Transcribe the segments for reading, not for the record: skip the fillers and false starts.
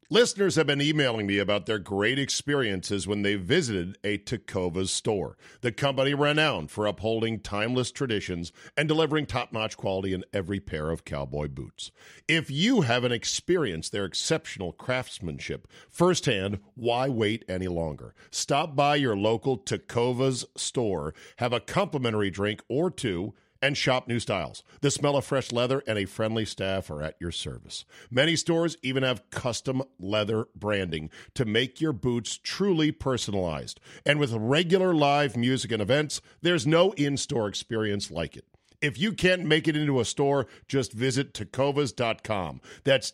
Listeners have been emailing me about their great experiences when they visited a Tecovas store, the company renowned for upholding timeless traditions and delivering top-notch quality in every pair of cowboy boots. If you haven't experienced their exceptional craftsmanship firsthand, why wait any longer? Stop by your local Tecovas store, have a complimentary drink or two, and shop new styles. The smell of fresh leather and a friendly staff are at your service. Many stores even have custom leather branding to make your boots truly personalized. And with regular live music and events, there's no in-store experience like it. If you can't make it into a store, just visit tecovas.com. That's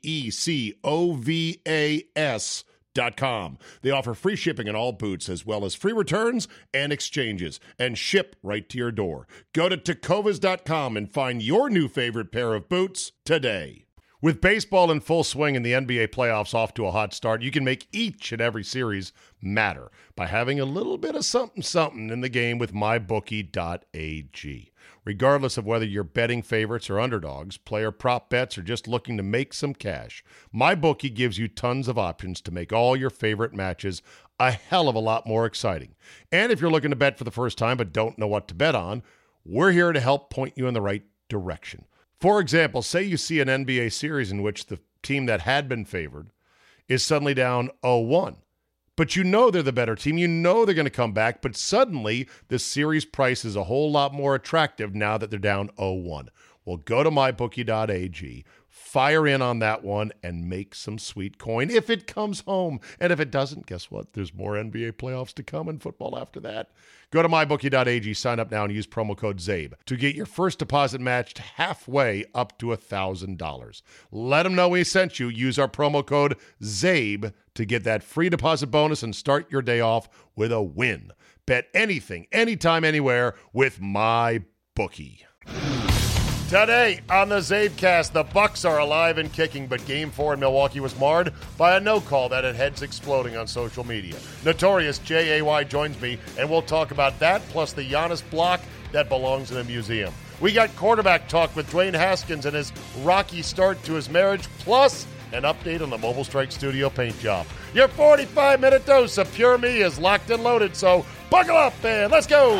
Tecovas.com. They offer free shipping on all boots, as well as free returns and exchanges, and ship right to your door. Go to Tecovas.com and find your new favorite pair of boots today. With baseball in full swing and the NBA playoffs off to a hot start, you can make each and every series matter by having a little bit of something in the game with MyBookie.ag. Regardless of whether you're betting favorites or underdogs, player prop bets, or just looking to make some cash, MyBookie gives you tons of options to make all your favorite matches a hell of a lot more exciting. And if you're looking to bet for the first time but don't know what to bet on, we're here to help point you in the right direction. For example, say you see an NBA series in which the team that had been favored is suddenly down 0-1. But you know they're the better team. You know they're going to come back, but suddenly the series price is a whole lot more attractive now that they're down 0-1. Well, go to mybookie.ag, fire in on that one, and make some sweet coin if it comes home. And if it doesn't, guess what? There's more NBA playoffs to come and football after that. Go to mybookie.ag, sign up now, and use promo code ZABE to get your first deposit matched halfway up to $1,000. Let them know we sent you. Use our promo code ZABE to get that free deposit bonus and start your day off with a win. Bet anything, anytime, anywhere with MyBookie. Today on the Zabecast, the Bucks are alive and kicking, but Game 4 in Milwaukee was marred by a no-call that had heads exploding on social media. Notorious J.A.Y. joins me, and we'll talk about that, plus the Giannis block that belongs in a museum. We got quarterback talk with Dwayne Haskins and his rocky start to his marriage, plus an update on the Mobile Strike Studio paint job. Your 45-minute dose of Pure Me is locked and loaded, so buckle up and let's go!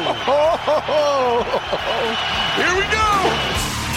Here we go!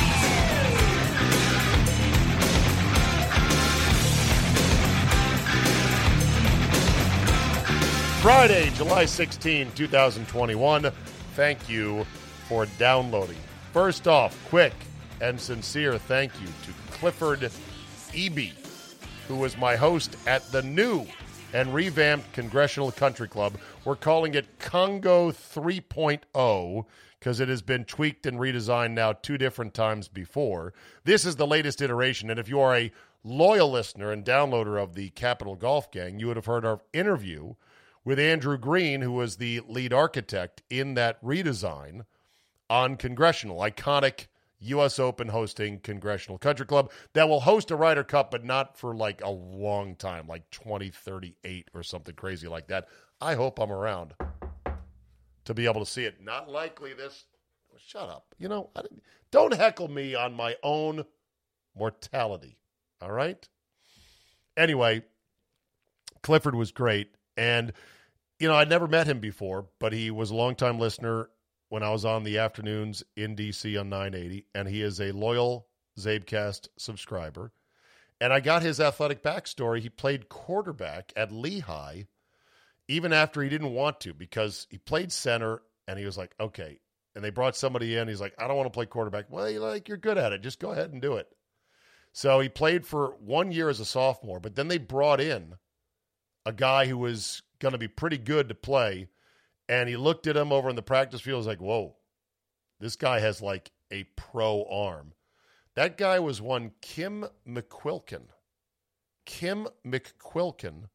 Friday, July 16, 2021. Thank you for downloading. First off, quick and sincere thank you to Clifford Eby, who was my host at the new and revamped Congressional Country Club. We're calling it Congo 3.0 because it has been tweaked and redesigned now 2 different times before. This is the latest iteration, and if you are a loyal listener and downloader of the Capital Golf Gang, you would have heard our interview with Andrew Green, who was the lead architect in that redesign on Congressional, iconic U.S. Open hosting Congressional Country Club that will host a Ryder Cup, but not for like a long time, like 2038 or something crazy like that. I hope I'm around to be able to see it. Not likely this. Shut up. You know, don't heckle me on my own mortality, all right? Anyway, Clifford was great. And, you know, I'd never met him before, but he was a longtime listener when I was on the afternoons in D.C. on 980, and he is a loyal Zabecast subscriber. And I got his athletic backstory. He played quarterback at Lehigh even after he didn't want to because he played center, and he was like, okay. And they brought somebody in. He's like, I don't want to play quarterback. Well, you're good at it. Just go ahead and do it. So he played for 1 year as a sophomore, but then they brought in a guy who was going to be pretty good to play, and he looked at him over in the practice field. He was like, whoa, this guy has like a pro arm. That guy was one Kim McQuilkin. Kim McQuilkin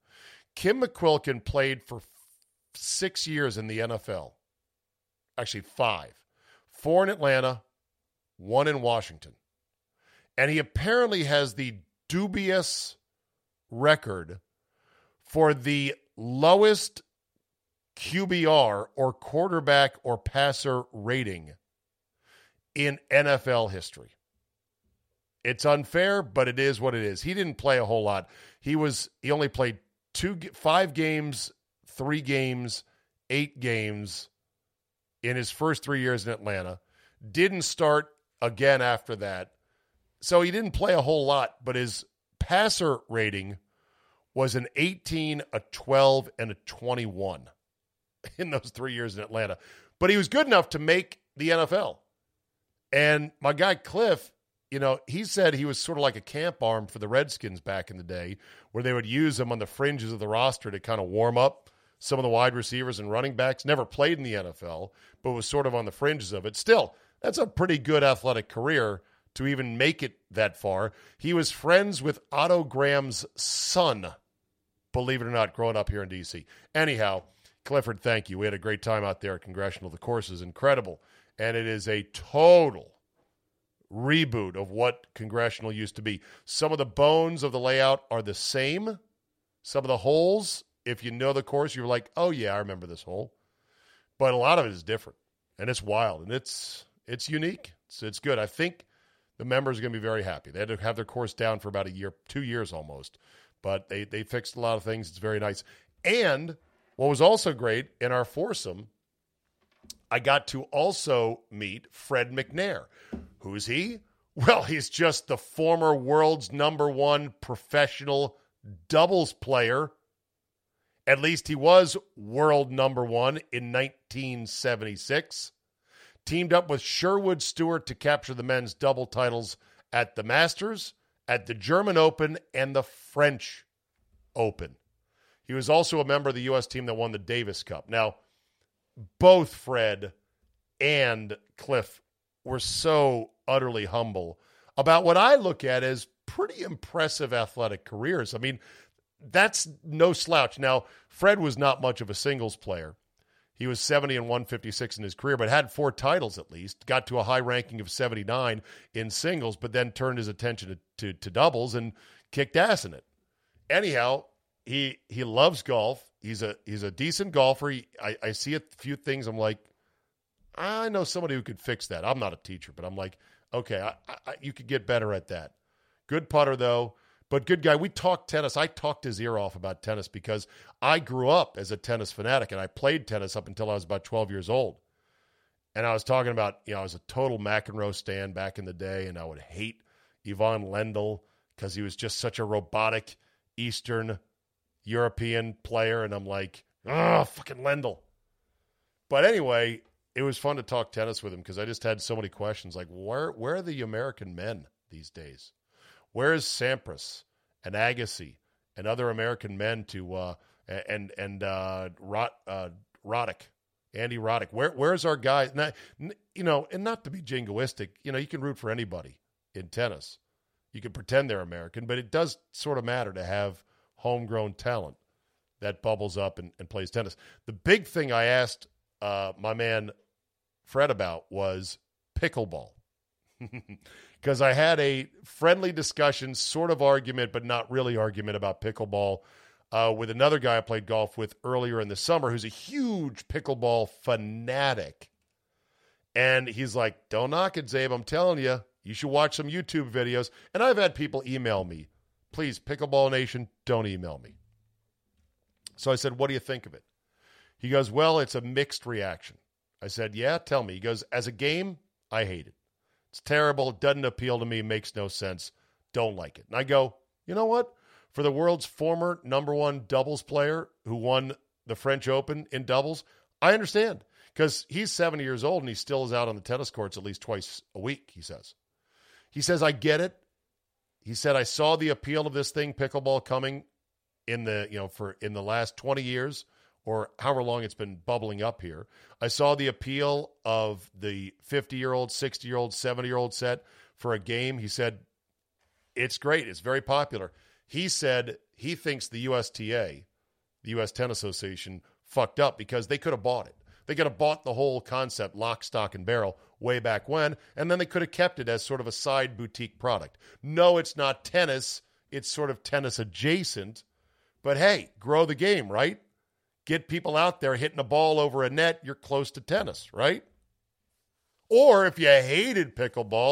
played for 6 years in the NFL. Actually, 5. 4 in Atlanta, 1 in Washington. And he apparently has the dubious record for the lowest QBR or quarterback or passer rating in NFL history. It's unfair, but it is what it is. He didn't play a whole lot. He only played 5 games, 3 games, 8 games in his first 3 years in Atlanta. Didn't start again after that. So he didn't play a whole lot, but his passer rating was an 18, a 12, and a 21 in those 3 years in Atlanta. But he was good enough to make the NFL. And my guy Cliff, he said he was sort of like a camp arm for the Redskins back in the day, where they would use him on the fringes of the roster to kind of warm up some of the wide receivers and running backs. Never played in the NFL, but was sort of on the fringes of it. Still, that's a pretty good athletic career to even make it that far. He was friends with Otto Graham's son, believe it or not, growing up here in D.C. Anyhow, Clifford, thank you. We had a great time out there at Congressional. The course is incredible, and it is a total reboot of what Congressional used to be. Some of the bones of the layout are the same. Some of the holes, if you know the course, you're like, oh yeah, I remember this hole. But a lot of it is different, and it's wild, and it's unique. It's good. I think the members are going to be very happy. They had to have their course down for about a year, 2 years almost, but they fixed a lot of things. It's very nice. And what was also great in our foursome, I got to also meet Fred McNair. Who's he? Well, he's just the former world's #1 professional doubles player. At least he was world #1 in 1976. Teamed up with Sherwood Stewart to capture the men's double titles at the Masters, at the German Open, and the French Open. He was also a member of the U.S. team that won the Davis Cup. Now, both Fred and Cliff were so utterly humble about what I look at as pretty impressive athletic careers. I mean, that's no slouch. Now, Fred was not much of a singles player. He was 70 and 156 in his career, but had 4 titles at least, got to a high ranking of 79 in singles, but then turned his attention to doubles and kicked ass in it. Anyhow, he loves golf. He's a decent golfer. I see a few things. I'm like, I know somebody who could fix that. I'm not a teacher, but I'm like, okay, you could get better at that. Good putter, though, but good guy. We talked tennis. I talked his ear off about tennis because I grew up as a tennis fanatic, and I played tennis up until I was about 12 years old. And I was talking about, I was a total McEnroe stan back in the day, and I would hate Ivan Lendl because he was just such a robotic Eastern European player, and I'm like, fucking Lendl. But anyway, it was fun to talk tennis with him because I just had so many questions. Like, where are the American men these days? Where is Sampras and Agassi and other American men to Roddick, Andy Roddick? Where's our guys? And not to be jingoistic, you can root for anybody in tennis. You can pretend they're American, but it does sort of matter to have homegrown talent that bubbles up and plays tennis. The big thing I asked my man Fred about was pickleball. Because I had a friendly discussion, sort of argument, but not really argument about pickleball with another guy I played golf with earlier in the summer who's a huge pickleball fanatic. And he's like, don't knock it, Zabe. I'm telling you, you should watch some YouTube videos. And I've had people email me. Please, Pickleball Nation, don't email me. So I said, what do you think of it? He goes, well, it's a mixed reaction. I said, yeah, tell me. He goes, as a game, I hate it. It's terrible. It doesn't appeal to me. Makes no sense. Don't like it. And I go, you know what? For the world's former #1 doubles player who won the French Open in doubles, I understand. Because he's 70 years old and he still is out on the tennis courts at least twice a week, he says. He says, I get it. He said, I saw the appeal of this thing, pickleball, coming in the last 20 years or however long it's been bubbling up here. I saw the appeal of the 50-year-old, 60-year-old, 70-year-old set for a game. He said, it's great. It's very popular. He said he thinks the USTA, the U.S. Tennis Association, fucked up because they could have bought it. They could have bought the whole concept, lock, stock, and barrel, way back when, and then they could have kept it as sort of a side boutique product. No, it's not tennis. It's sort of tennis adjacent. But hey, grow the game, right? Get people out there hitting a ball over a net. You're close to tennis, right? Or if you hated pickleball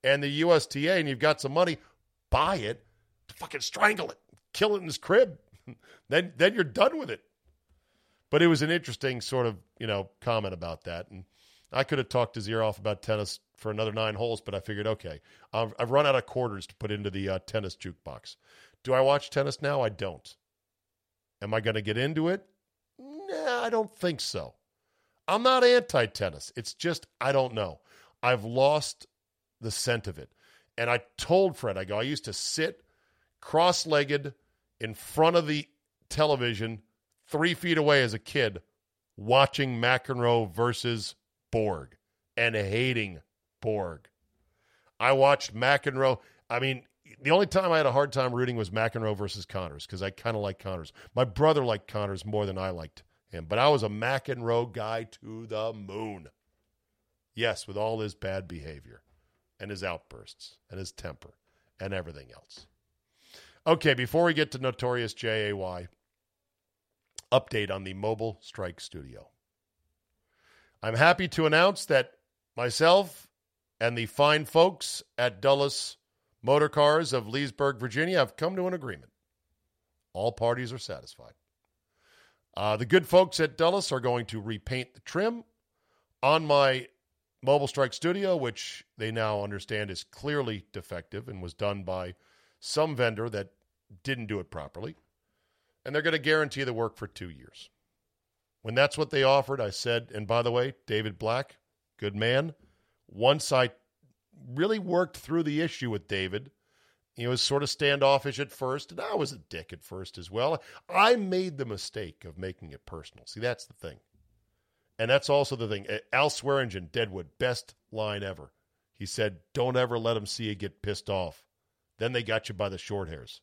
and the USTA and you've got some money, buy it, fucking strangle it, kill it in his crib. then you're done with it. But it was an interesting sort of, comment about that. And I could have talked his ear off about tennis for another 9 holes, but I figured, okay, I've run out of quarters to put into the tennis jukebox. Do I watch tennis now? I don't. Am I going to get into it? Nah, I don't think so. I'm not anti-tennis. It's just, I don't know. I've lost the scent of it. And I told Fred, I used to sit cross-legged in front of the television 3 feet away as a kid watching McEnroe versus Borg and hating Borg. I watched McEnroe. I mean, the only time I had a hard time rooting was McEnroe versus Connors because I kind of like Connors. My brother liked Connors more than I liked him, but I was a McEnroe guy to the moon. Yes, with all his bad behavior and his outbursts and his temper and everything else. Okay, before we get to Notorious J.A.Y., update on the Mobile Strike Studio. I'm happy to announce that myself and the fine folks at Dulles Motor Cars of Leesburg, Virginia, have come to an agreement. All parties are satisfied. The good folks at Dulles are going to repaint the trim on my Mobile Strike Studio, which they now understand is clearly defective and was done by some vendor that didn't do it properly. And they're going to guarantee the work for 2 years. When that's what they offered, I said, and by the way, David Black, good man. Once I really worked through the issue with David, he was sort of standoffish at first, and I was a dick at first as well. I made the mistake of making it personal. See, that's the thing. And that's also the thing. Al Swearingen, Deadwood, best line ever. He said, don't ever let them see you get pissed off. Then they got you by the short hairs.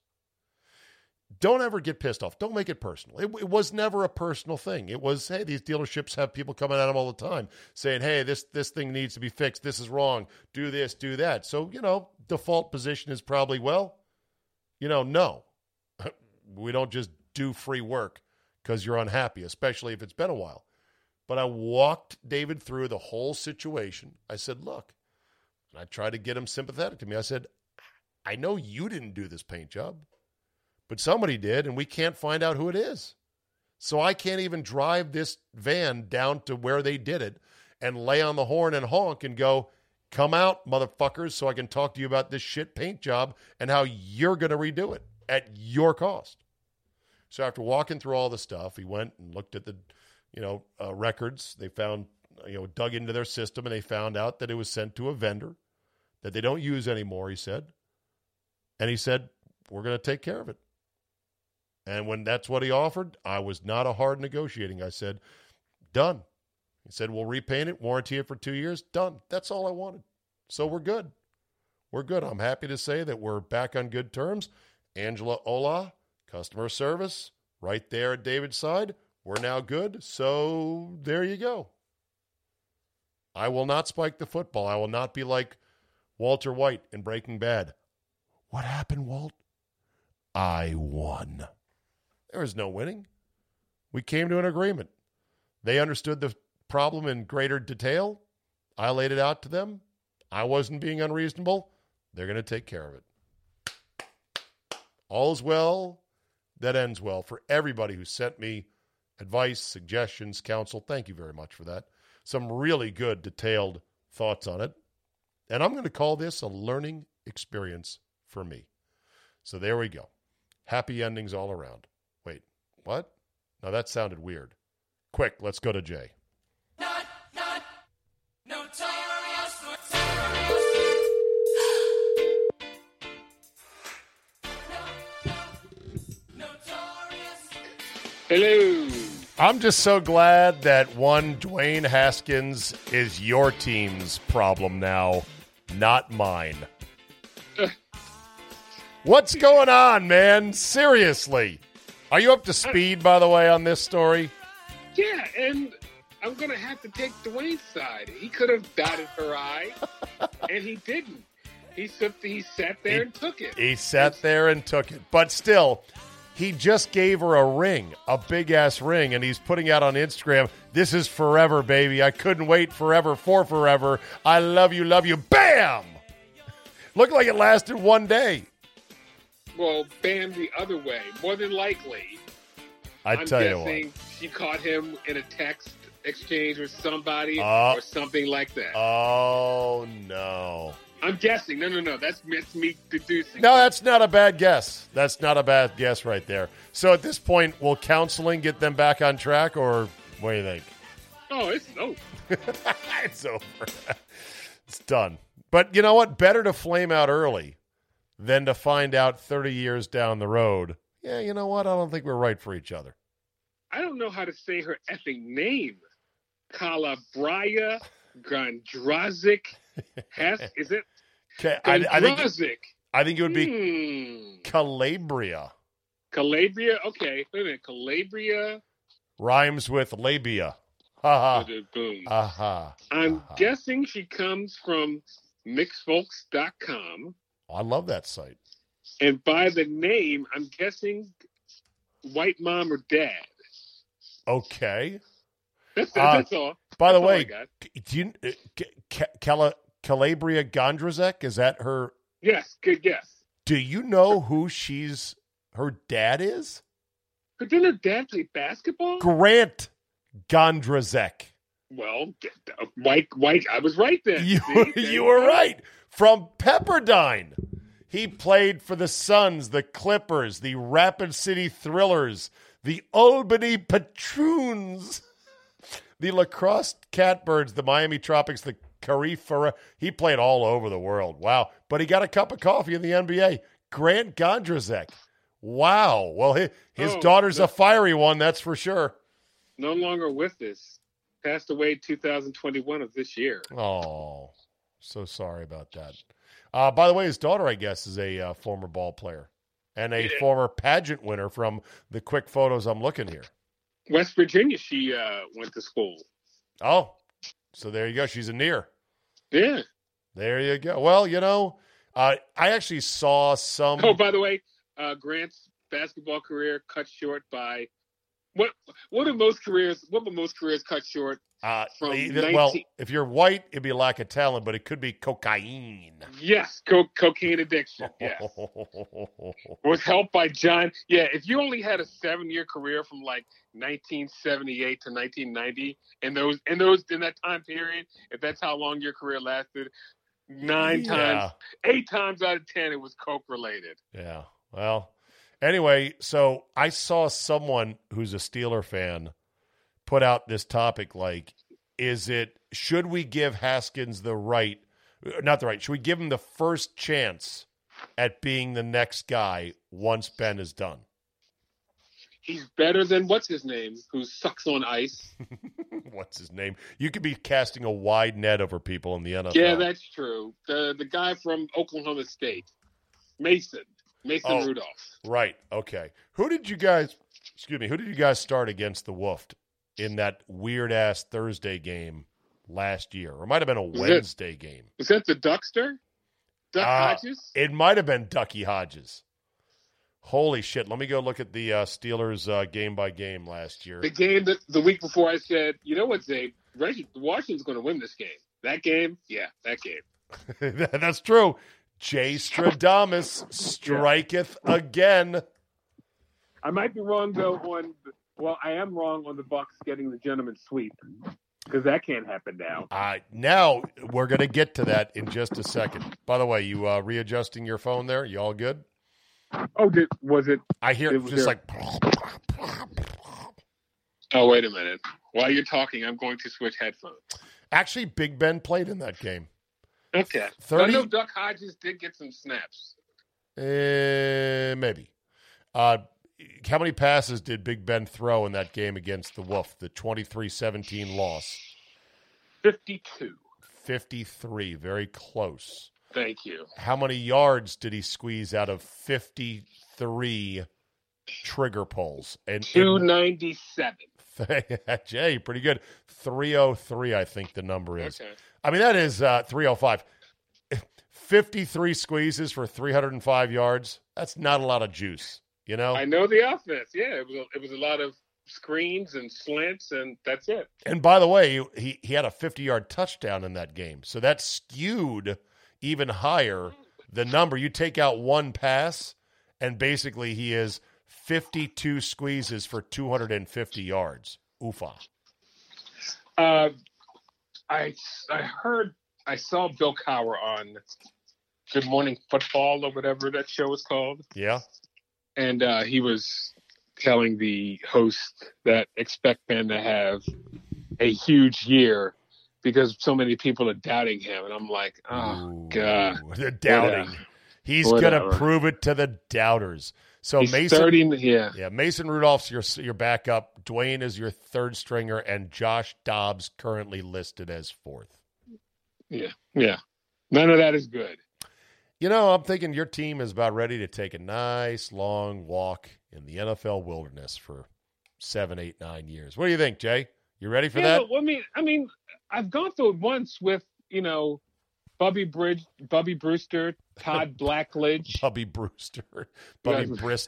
Don't ever get pissed off. Don't make it personal. It was never a personal thing. It was, hey, these dealerships have people coming at them all the time saying, hey, this thing needs to be fixed. This is wrong. Do this, do that. So, default position is probably, well, no. We don't just do free work because you're unhappy, especially if it's been a while. But I walked David through the whole situation. I said, look, and I tried to get him sympathetic to me. I said, I know you didn't do this paint job, but somebody did, and we can't find out who it is. So I can't even drive this van down to where they did it and lay on the horn and honk and go, come out, motherfuckers, so I can talk to you about this shit paint job and how you're going to redo it at your cost. So after walking through all the stuff, he went and looked at the records. They found, dug into their system, and they found out that it was sent to a vendor that they don't use anymore, he said. And he said, we're going to take care of it. And when that's what he offered, I was not a hard negotiating. I said, done. He said, we'll repaint it, warranty it for 2 years. Done. That's all I wanted. So we're good. We're good. I'm happy to say that we're back on good terms. Angela Ola, customer service, right there at David's side. We're now good. So there you go. I will not spike the football. I will not be like Walter White in Breaking Bad. What happened, Walt? I won. There was no winning. We came to an agreement. They understood the problem in greater detail. I laid it out to them. I wasn't being unreasonable. They're going to take care of it. All's well that ends well. For everybody who sent me advice, suggestions, counsel, thank you very much for that. Some really good, detailed thoughts on it. And I'm going to call this a learning experience for me. So there we go. Happy endings all around. Wait, what? Now that sounded weird. Quick, let's go to Jay. Hello. I'm just so glad that one Dwayne Haskins is your team's problem now, not mine. What's going on, man? Seriously. Are you up to speed, by the way, on this story? Yeah, and I'm going to have to take Dwayne's side. He could have dotted her I, and he didn't. He sat there and took it. He sat there and took it. But still, he just gave her a ring, a big-ass ring, and he's putting out on Instagram, this is forever, baby. I couldn't wait forever for forever. I love you, love you. Bam! Looked like it lasted one day. Well, Bam the other way. More than likely, I'm guessing she caught him in a text exchange with somebody or something like that. Oh, no. I'm guessing. No. That's me deducing. No, that's not a bad guess. That's not a bad guess right there. So at this point, will counseling get them back on track, or what do you think? Oh, it's over. It's over. It's done. But you know what? Better to flame out early than to find out 30 years down the road, yeah, you know what? I don't think we're right for each other. I don't know how to say her effing name. Calabria Gondrazic. Is it? I think it would be Calabria. Calabria? Okay. Wait a minute. Calabria? Rhymes with labia. Ha ha. Boom. I'm guessing she comes from mixfolks.com. I love that site. And by the name, I'm guessing white mom or dad. Okay. That's all. By the way, do you Calabria Gondrazek, is that her? Yes, good guess. Do you know who her dad is? Didn't her dad play basketball? Grant Gondrazek. Well, white. I was right then. You were right. From Pepperdine. He played for the Suns, the Clippers, the Rapid City Thrillers, the Albany Patroons, the Lacrosse Catbirds, the Miami Tropics, the Carifera. He played all over the world. Wow. But he got a cup of coffee in the NBA. Grant Gondrazek. Wow. Well, his daughter's a fiery one, that's for sure. No longer with us. Passed away 2021 of this year. Oh, so sorry about that. By the way, his daughter, I guess, is a former ball player and a former pageant winner from the quick photos I'm looking here. West Virginia, she went to school. Oh, so there you go. She's a near. Yeah. There you go. Well, you know, I actually saw some. Oh, by the way, Grant's basketball career cut short by what were most careers cut short from well, if you're white, it'd be lack of talent, but it could be cocaine. Yes, cocaine addiction. Yes. Was helped by John. Yeah, if you only had a 7-year career from like 1978 to 1990, in that time period, if that's how long your career lasted, 8 times out of 10 it was coke related. Yeah. Well, anyway, so I saw someone who's a Steeler fan put out this topic like, should we give Haskins should we give him the first chance at being the next guy once Ben is done? He's better than what's his name, who sucks on ice. What's his name? You could be casting a wide net over people in the NFL. Yeah, that's true. The guy from Oklahoma State, Mason Rudolph. Right. Okay. Who did you guys start against the Wolf in that weird ass Thursday game last year? Or it might have been a Wednesday game. Was that the Duckster? Duck Hodges? It might have been Ducky Hodges. Holy shit. Let me go look at the Steelers game by game last year. The game that the week before I said, you know what, Zabe? Washington's going to win this game. That game? Yeah, that game. That's true. Jay Stradamus striketh again. I might be wrong, though, I am wrong on the Bucs getting the gentleman's sweep, because that can't happen now. Now we're going to get to that in just a second. By the way, you readjusting your phone there? You all good? Oh, was it? I hear it just like. Oh, wait a minute. While you're talking, I'm going to switch headphones. Actually, Big Ben played in that game. Okay. 30? I know Duck Hodges did get some snaps. Maybe. How many passes did Big Ben throw in that game against the Wolf, the 23-17 loss? 52. 53, very close. Thank you. How many yards did he squeeze out of 53 trigger pulls? And 297. Jay, pretty good. 303, I think the number is. Okay. I mean, that is 305. 53 squeezes for 305 yards. That's not a lot of juice, you know? I know the offense. Yeah, it was a lot of screens and slants, and that's it. And by the way, he had a 50-yard touchdown in that game. So that skewed even higher the number. You take out one pass, and basically he is 52 squeezes for 250 yards. Oofa. I saw Bill Cowher on Good Morning Football or whatever that show is called. Yeah. And he was telling the host that expect Ben to have a huge year because so many people are doubting him. And I'm like, oh, God. They're doubting. Whatever. He's going to prove it to the doubters. So He's Mason, 30, yeah. Mason Rudolph's your backup. Dwayne is your third stringer, and Josh Dobbs currently listed as fourth. Yeah. None of that is good. I'm thinking your team is about ready to take a nice long walk in the NFL wilderness for 7, 8, 9 years. What do you think, Jay? You ready for that? Well, I mean, I've gone through it once with, Bubby Brewster, Todd Blackledge. Bubby Brister. I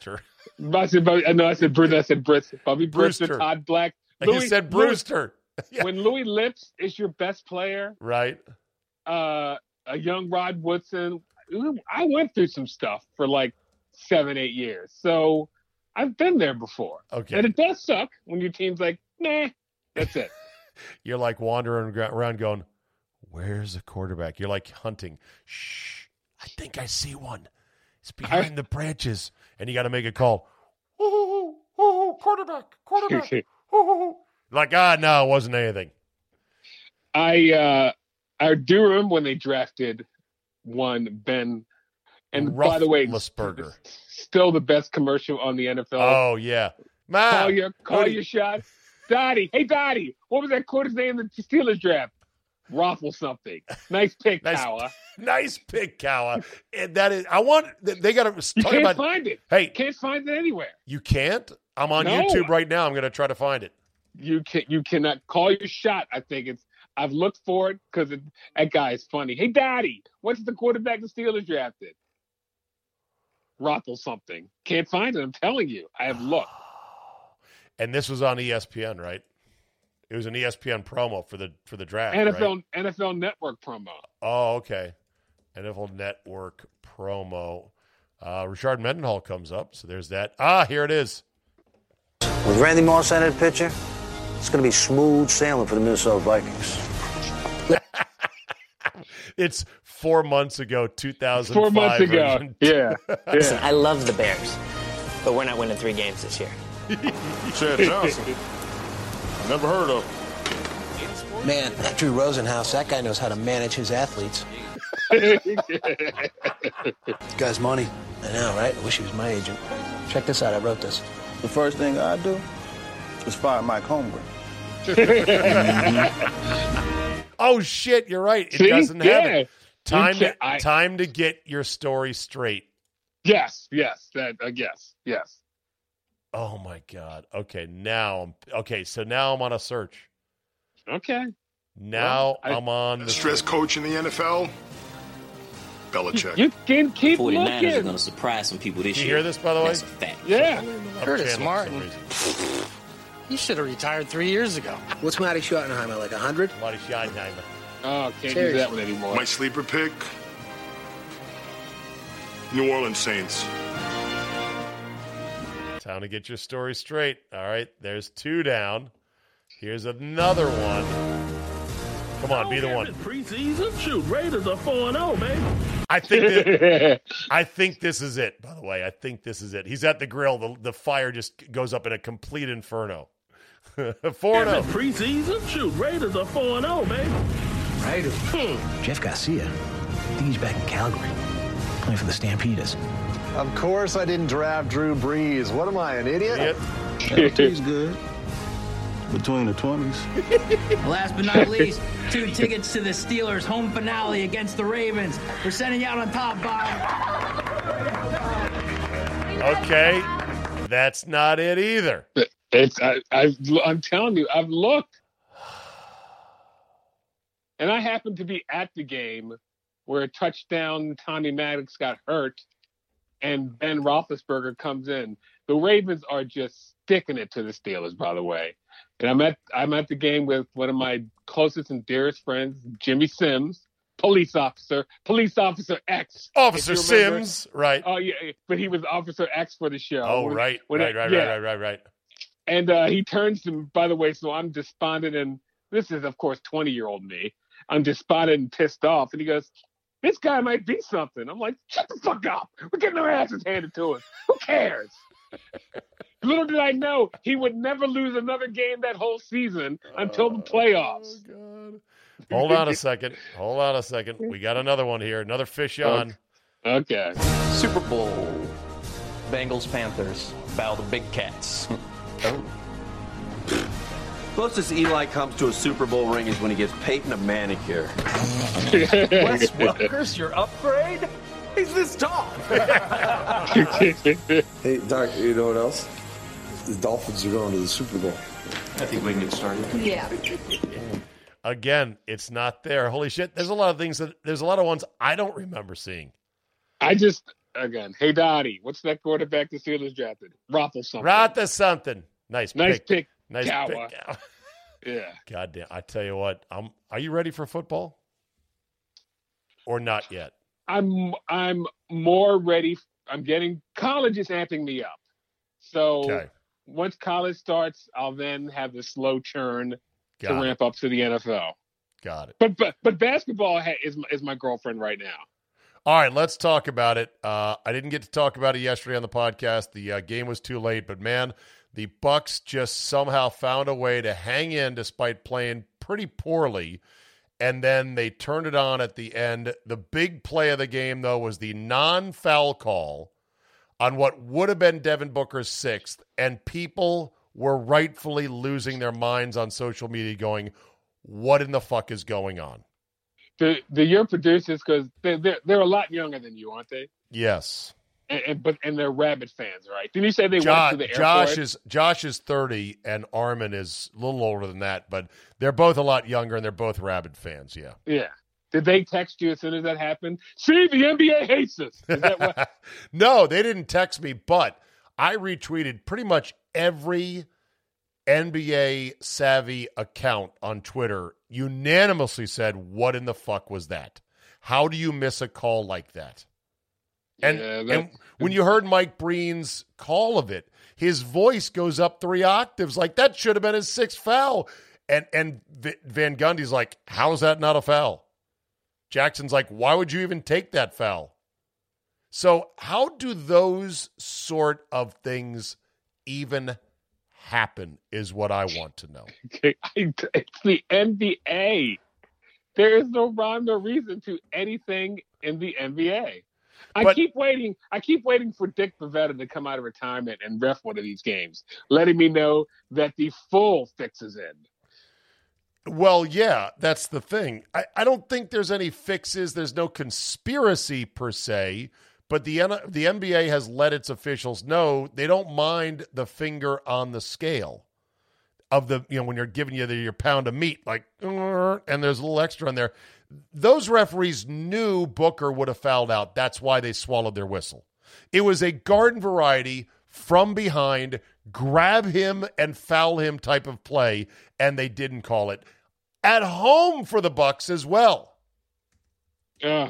said Brewster. Bubby Brewster, Todd Black. You said Brewster. Yeah. When Louis Lips is your best player. Right. A young Rod Woodson. I went through some stuff for like 7, 8 years. So I've been there before. Okay. And it does suck when your team's like, nah, that's it. You're like wandering around going, where's the quarterback? You're like hunting. Shh, I think I see one. It's behind the branches. And you got to make a call. Quarterback. Like, no, it wasn't anything. I do remember when they drafted one Ben, and by the way, still the best commercial on the NFL. Oh yeah, call your shot, Dottie. Hey Dottie, what was that quarter's name in the Steelers draft? Raffle something. Nice pick, Cowher. Nice pick, Cowher. And that is, they got to. You can't find it. Hey, can't find it anywhere. You can't. I'm on YouTube right now. I'm going to try to find it. You cannot call your shot. I think I've looked for it because that guy is funny. Hey, Daddy, what's the quarterback the Steelers drafted? Rothel something. Can't find it. I'm telling you. I have looked. And this was on ESPN, right? It was an ESPN promo for the draft. NFL Network promo. Oh, okay. NFL Network promo. Rashard Mendenhall comes up, so there's that. Here it is. With Randy Moss out of the picture, it's going to be smooth sailing for the Minnesota Vikings. It's 4 months ago, 2005. 4 months ago. Yeah. Listen, I love the Bears, but we're not winning 3 games this year. Chad Johnson. I never heard of. Man, that Drew Rosenhaus, that guy knows how to manage his athletes. Guy's money. I know, right? I wish he was my agent. Check this out. I wrote this. The first thing I do is fire Mike Holmgren. Oh, shit, you're right. It doesn't have it. Time to get your story straight. Yes. Yes. Oh, my God. Okay, so now I'm on a search. Okay. Now I'm on the stress coach in the NFL, Belichick. You can keep 49ers looking. are going to surprise some people this year. You hear this, by the way? That's a fact. Yeah. Curtis Martin. You should have retired 3 years ago. What's Matty Schottenheimer, like 100? Marty Schottenheimer. Oh, can't do that one anymore. My sleeper pick, New Orleans Saints. Time to get your story straight. All right, there's 2 down. Here's another one. Come on, be the one. Preseason, shoot, Raiders are 4-0, baby. I think this is it, by the way. I think this is it. He's at the grill. The fire just goes up in a complete inferno. 4-0. Preseason, shoot, Raiders are 4-0, baby. Raiders? Jeff Garcia. I think he's back in Calgary, playing for the Stampeders. Of course I didn't draft Drew Brees. What am I, an idiot? He's good. Between the 20s. Last but not least, 2 tickets to the Steelers home finale against the Ravens. We're sending you out on top, Bob. Okay, that's not it either. I'm telling you, I've looked. And I happened to be at the game where a touchdown Tommy Maddox got hurt and Ben Roethlisberger comes in. The Ravens are just sticking it to the Steelers, by the way. And I'm at the game with one of my closest and dearest friends, Jimmy Sims, police officer X. Officer Sims, right? Oh yeah, but he was Officer X for the show. Oh, right. And he turns to, by the way, so I'm despondent, and this is, of course, 20-year-old me. I'm despondent and pissed off. And he goes, this guy might be something. I'm like, shut the fuck up. We're getting our asses handed to us. Who cares? Little did I know he would never lose another game that whole season until the playoffs. Oh, God. Hold on a second. We got another one here. Another fish on. Okay. Super Bowl. Bengals, Panthers. Battle the Big Cats. Oh. Closest Eli comes to a Super Bowl ring is when he gives Peyton a manicure. Wes Welker's your upgrade? He's this tall. Hey, Doc, you know what else? The Dolphins are going to the Super Bowl. I think we can get started. Yeah. Again, it's not there. Holy shit. There's a lot of ones I don't remember seeing. Hey, Dottie, what's that quarterback the Steelers drafted? Something. Nice pick. Nice Cowher. pick. Yeah. Goddamn. I tell you what, are you ready for football? Or not yet? I'm more ready. College is amping me up. So once college starts, I'll then have the slow churn to ramp up to the NFL. Got it. But basketball is my girlfriend right now. All right, let's talk about it. I didn't get to talk about it yesterday on the podcast. The game was too late, but man, the Bucks just somehow found a way to hang in despite playing pretty poorly, and then they turned it on at the end. The big play of the game, though, was the non-foul call on what would have been Devin Booker's sixth, and people were rightfully losing their minds on social media going, what in the fuck is going on? Your producers, because they're a lot younger than you, aren't they? Yes. And they're Rabbit fans, right? Didn't you say they went to the airport? Josh is 30 and Armin is a little older than that, but they're both a lot younger and they're both Rabbit fans, yeah. Yeah. Did they text you as soon as that happened? See, the NBA hates us. Is that what? No, they didn't text me, but I retweeted pretty much every NBA savvy account on Twitter unanimously said, what in the fuck was that? How do you miss a call like that? And when you heard Mike Breen's call of it, his voice goes up 3 octaves like that should have been his sixth foul. And Van Gundy's like, how is that not a foul? Jackson's like, why would you even take that foul? So how do those sort of things even happen is what I want to know. It's the NBA. There is no rhyme or reason to anything in the NBA. I keep waiting for Dick Bavetta to come out of retirement and ref one of these games, letting me know that the full fix is in. Well, yeah, that's the thing. I don't think there's any fixes. There's no conspiracy per se, but the NBA has let its officials know they don't mind the finger on the scale of the, when you're giving you your pound of meat, like, and there's a little extra in there. Those referees knew Booker would have fouled out. That's why they swallowed their whistle. It was a garden variety from behind, grab him and foul him type of play, and they didn't call it. At home for the Bucks as well. It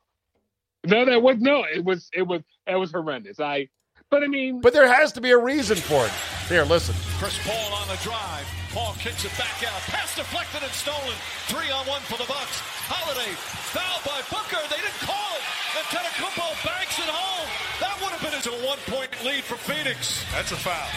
was horrendous. But there has to be a reason for it. Here, listen. Chris Paul on the drive. Paul kicks it back out. Pass deflected and stolen. 3-on-1 for the Bucks. Holiday fouled by Booker. They didn't call it. And Antetokounmpo banks it home. That would have been a 1-point lead for Phoenix. That's a foul.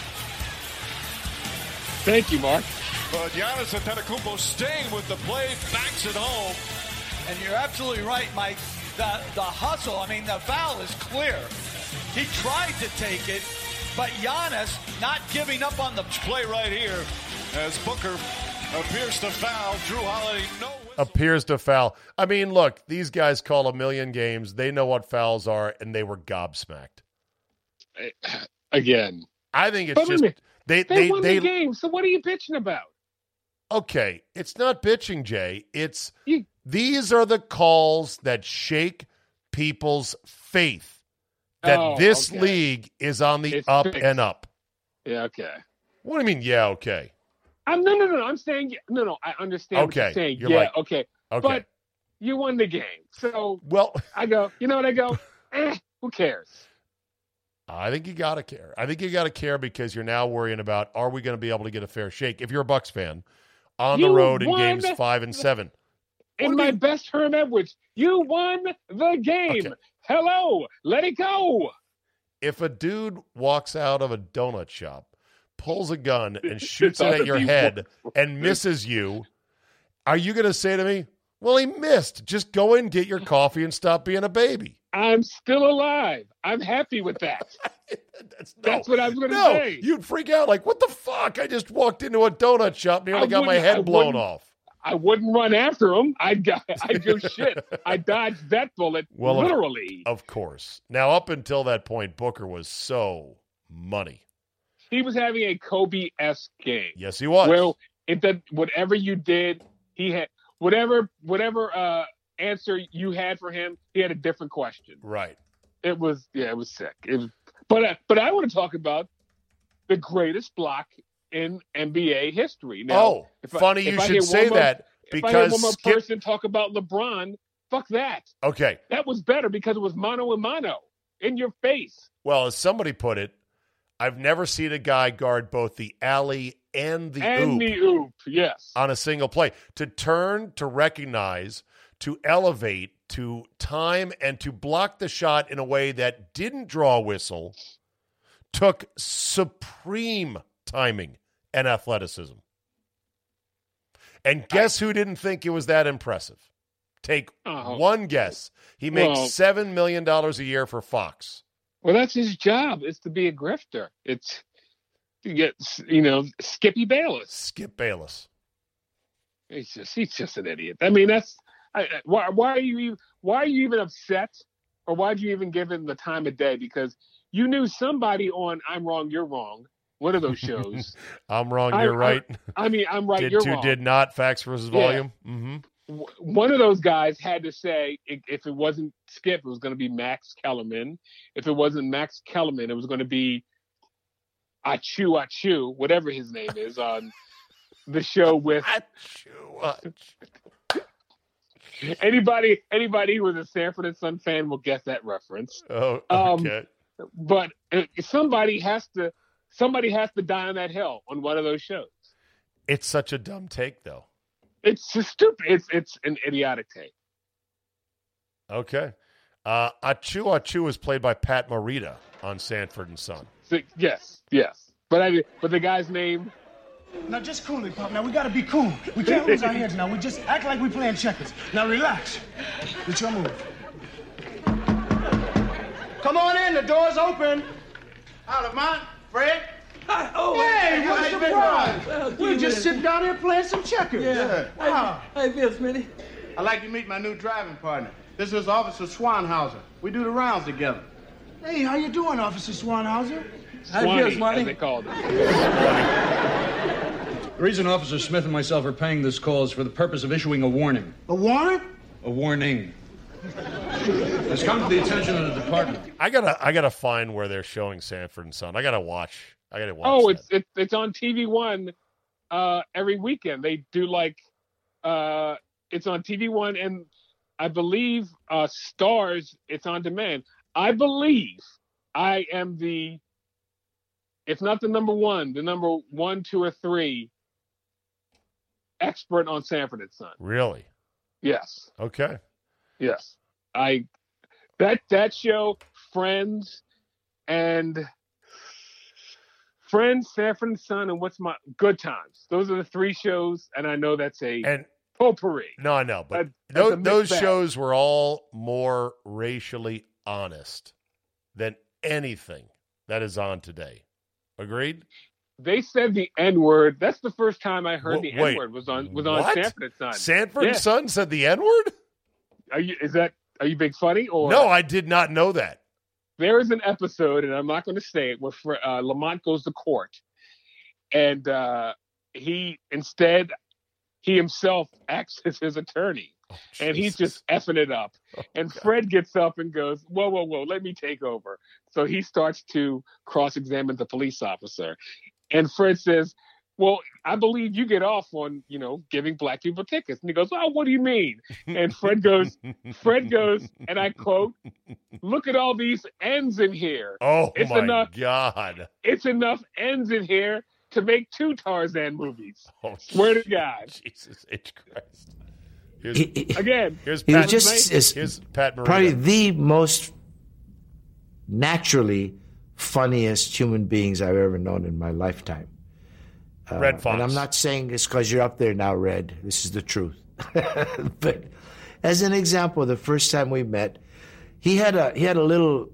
Thank you, Mark. But Giannis Antetokounmpo staying with the play, banks it home. And you're absolutely right, Mike. The hustle, the foul is clear. He tried to take it, but Giannis not giving up on the play right here as Booker appears to foul. Drew Holiday, no whistle. Appears to foul. Look, these guys call a million games. They know what fouls are, and they were gobsmacked. Again. I think it's just... They won the game, so what are you bitching about? Okay, it's not bitching, Jay. These are the calls that shake people's faith that this league is on the up and up. Yeah, okay. What do you mean, yeah, okay? No. I'm saying, no, I understand what you're saying. You're yeah, like, okay. Okay. You won the game. So well, I go, you know what I go? Who cares? I think you got to care. I think you got to care because you're now worrying about, are we going to be able to get a fair shake? If you're a Bucks fan, on the road in games 5 and 7. In my best Herm Edwards, you won the game. Okay. Hello, let it go. If a dude walks out of a donut shop, pulls a gun, and shoots it at your head and misses you, are you going to say to me, well, he missed. Just go in, get your coffee, and stop being a baby. I'm still alive. I'm happy with that. That's what I was going to say. You'd freak out like, what the fuck? I just walked into a donut shop, nearly got my head blown off. I wouldn't run after him. I'd go shit. I dodged that bullet, literally. Of course. Now, up until that point, Booker was so money. He was having a Kobe-esque game. Yes, he was. Well, whatever you did, he had whatever answer you had for him, he had a different question. Right. It was sick. But I want to talk about the greatest block in NBA history. Now, funny you should say that because if I hear one more person talk about LeBron, fuck that. Okay. That was better because it was mano a mano in your face. Well, as somebody put it, I've never seen a guy guard both the alley and the oop, yes, on a single play. To turn, to recognize, to elevate, to time, and to block the shot in a way that didn't draw a whistle took supreme timing and athleticism. And guess who didn't think it was that impressive? Take one guess. He makes $7 million a year for Fox. Well, that's his job, is to be a grifter. It's to get, Skippy Bayless. Skip Bayless. He's just an idiot. I mean, why are you even upset, or why did you even give him the time of day? Because you knew somebody on I'm Wrong, You're Wrong. One of those shows. I'm wrong, you're right. I'm right, you're wrong. Did not, facts versus volume. Yeah. Mm-hmm. One of those guys had to say, if it wasn't Skip, it was going to be Max Kellerman. If it wasn't Max Kellerman, it was going to be Achu, whatever his name is, on the show with Achu. Anybody who was a Sanford and Son fan will get that reference. Oh, okay. But somebody has to die on that hill on one of those shows. It's such a dumb take, though. It's just stupid. It's an idiotic take. Okay. Achu was played by Pat Morita on Sanford and Son. So, yes. But the guy's name. Now just cool it, Pop. Now we gotta be cool. We can't lose our heads now. We just act like we playing checkers. Now relax. It's your move. Come on in. The door's open. Out of mine, Fred. Hey, what's the surprise? We're just sitting down here playing some checkers. Yeah. Wow. Hey, Bill Smitty. I'd like to meet my new driving partner. This is Officer Swanhauser. We do the rounds together. Hey, how you doing, Officer Swanhauser? Swanee, as they called it. The reason Officer Smith and myself are paying this call is for the purpose of issuing a warning. A warrant? A warning. It's come to the attention of the department. I gotta find where they're showing Sanford and Son. I gotta watch. Oh, it's on TV One every weekend. They do it's on TV One, and I believe Stars. It's on demand. I believe I am if not the number 1, the number 1, 2, or 3 expert on Sanford and Son. Really? Yes. Okay. Yes. That show, Friends, Sanford and Son, and what's my Good Times. Those are the 3 shows, and I know that's a potpourri. No, I know, but those shows were all more racially honest than anything that is on today. Agreed? They said the N-word. That's the first time I heard the N-word was on Sanford and Son. Sanford and Son said the N-word? Are you being funny? Or no, I did not know that. There is an episode, and I'm not going to say it, where Lamont goes to court, and he himself acts as his attorney, and he's just effing it up. And Fred gets up and goes, whoa, let me take over. So he starts to cross-examine the police officer. And Fred says, well, I believe you get off on, giving black people tickets. And he goes, oh, what do you mean? And Fred goes, and I quote, look at all these N's in here. Oh, my God. It's enough N's in here to make 2 Tarzan movies. Oh, swear to God. Jesus H. Christ. Here's Pat Morita. Probably the most naturally funniest human beings I've ever known in my lifetime. Red Fox. And I'm not saying this because you're up there now, Red. This is the truth. But as an example, the first time we met, he had a little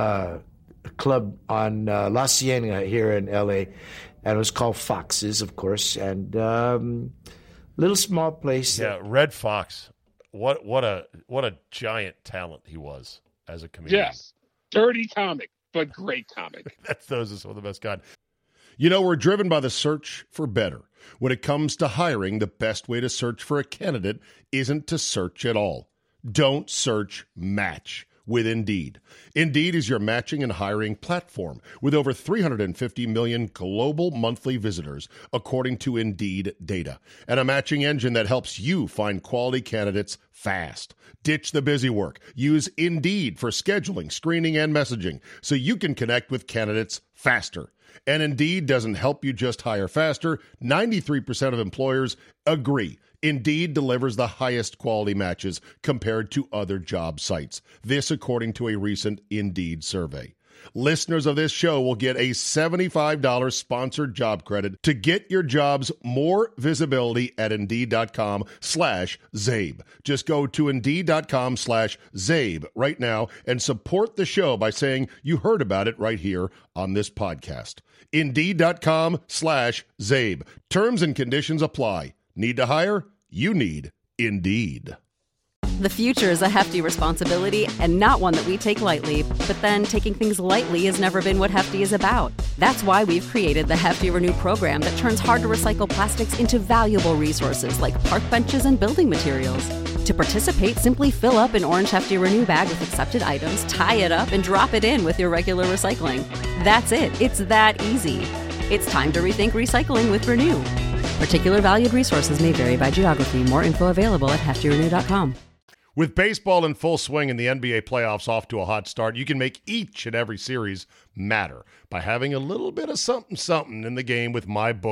club on La Cienega here in L.A., and it was called Foxes, of course, and little small place. Yeah, Red Fox. What a giant talent he was as a comedian. Yes, dirty comic, but great comic. Those are some of the best kind. We're driven by the search for better. When it comes to hiring, the best way to search for a candidate isn't to search at all. Don't search, match with Indeed. Indeed is your matching and hiring platform with over 350 million global monthly visitors, according to Indeed data, and a matching engine that helps you find quality candidates fast. Ditch the busy work. Use Indeed for scheduling, screening, and messaging so you can connect with candidates faster. And Indeed doesn't help you just hire faster. 93% of employers agree. Indeed delivers the highest quality matches compared to other job sites. This according to a recent Indeed survey. Listeners of this show will get a $75 sponsored job credit to get your jobs more visibility at Indeed.com/Zabe. Just go to Indeed.com/Zabe right now and support the show by saying you heard about it right here on this podcast. Indeed.com/Zabe. Terms and conditions apply. Need to hire? You need Indeed. The future is a hefty responsibility and not one that we take lightly. But then taking things lightly has never been what Hefty is about. That's why we've created the Hefty Renew program that turns hard-to-recycle plastics into valuable resources like park benches and building materials. To participate, simply fill up an orange Hefty Renew bag with accepted items, tie it up, and drop it in with your regular recycling. That's it. It's that easy. It's time to rethink recycling with Renew. Particular valued resources may vary by geography. More info available at heftyrenew.com. With baseball in full swing and the NBA playoffs off to a hot start, you can make each and every series matter by having a little bit of something in the game with